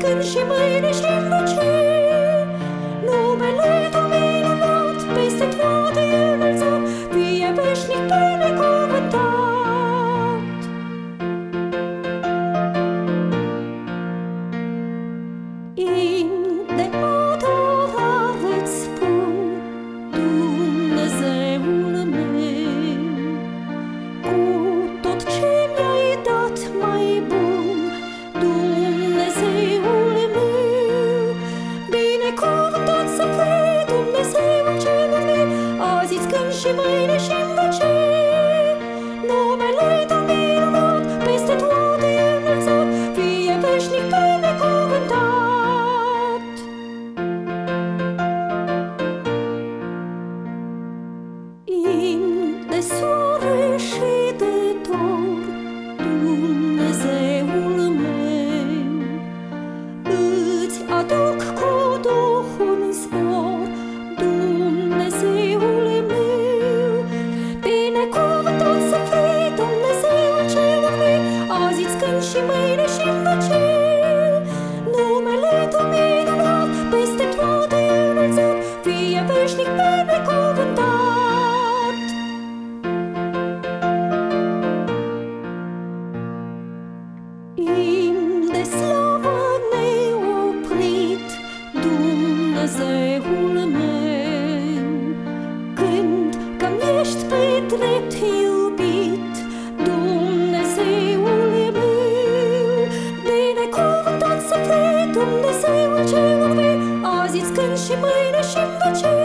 când și mâine și în vecii. Numele Tău minunat, peste toate înălțat, fie veșnic binecuvântat. De adorare îți spun, Dumnezeul meu, cu tot ce mi-ai dat mai bun, Dumnezeul meu. Binecuvântat să fii, Dumnezeul celor vii, azi îți cânt și mâine și în vecii. Numele Tău minunat, peste toate înălțat, fie veșnic binecuvântat. De soare și de dor, Dumnezeul meu, îți aduc cu Duhul în zbor, Dumnezeul meu. Binecuvântat să fii, Dumnezeul celor vii, azi îți cânt și mâine și în vecii. Numele Tău minunat, peste toate înălțat, fie veșnic binecuvântat. De slavă neoprit, Dumnezeul meu, când că-mi ești pe drept iubit, Dumnezeul meu. Binecuvântat să fii, Dumnezeul celor vii, azi îți cânt și mâine și în vecii.